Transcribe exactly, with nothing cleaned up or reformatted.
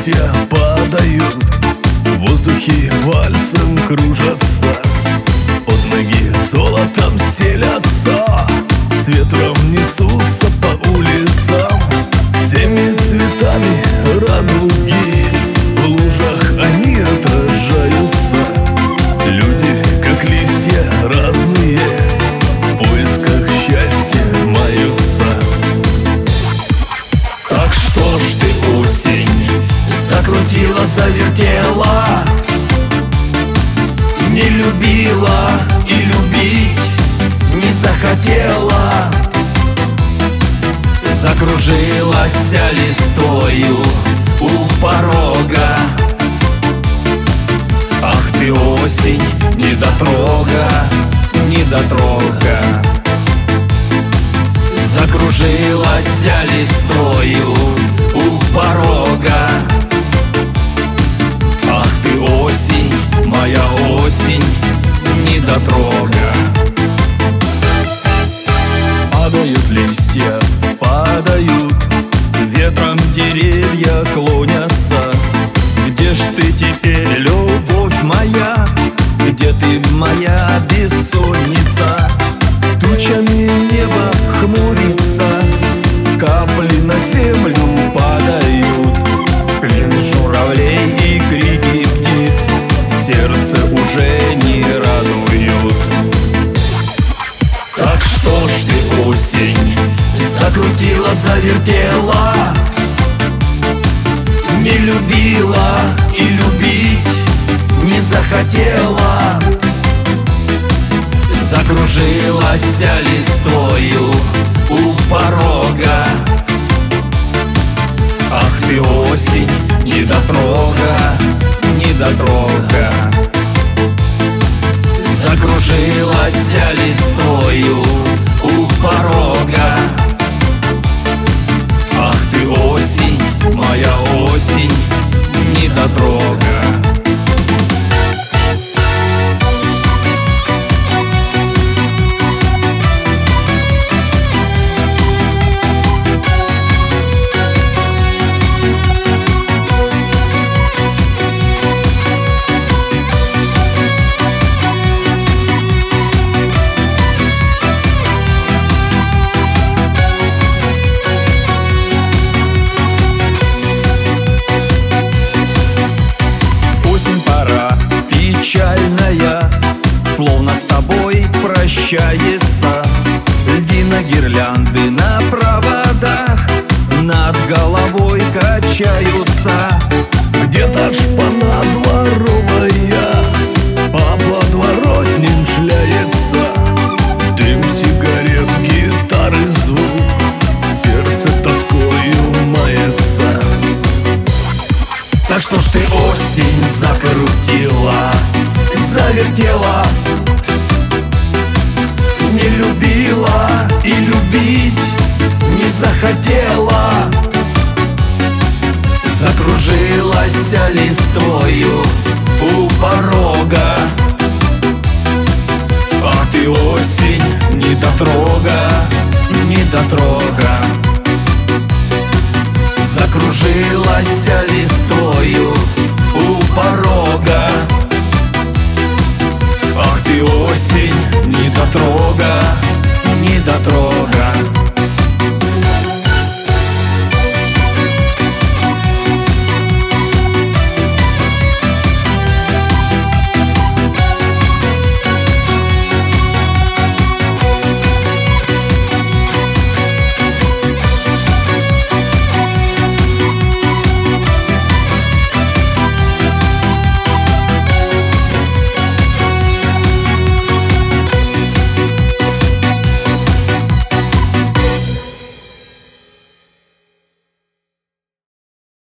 листья падают, в воздухе вальсом кружатся, под ноги золотом стелятся, с ветром несутся по улицам, всеми цветами радуги, в лужах они отражаются. Люди, как листья разные, в поисках счастья маются. Так что ж ты, осень, закрутила, завертела, не любила и любить не захотела, закружилась листвою у порога. Ах ты, осень, недотрога, недотрога, закружилась листвою у порога. Ах ты, осень, моя осень, недотрога. Падают листья, падают, ветром деревья клонятся. Где ж ты теперь, любовь моя? Где ты, моя бессонница? Тучами небо хмурится, капли на землю падают, клин журавлей и крики птиц сердце уже не радуют. Так что ж ты, осень, закрутила, завертела, не любила и любить не захотела, закружилась листвою у порога. Ах ты, осень, недотрога, недотрога, закружилась листвою у порога. Ах ты, осень, моя осень, недотрога. Печальная, словно с тобой прощается. Льдина гирлянды на проводах над головой качаются. Где-то шпана дворовая по подворотням шляется. Дым сигарет, гитары звук, сердце тоскою мается. Так что ж ты, осень, закрутила, завертела, не любила и любить не захотела, закружилась листвою у порога. Ах ты, осень, недотрога, недотрога, закружилась листвою у порога. Ах ты, осень, недотрога,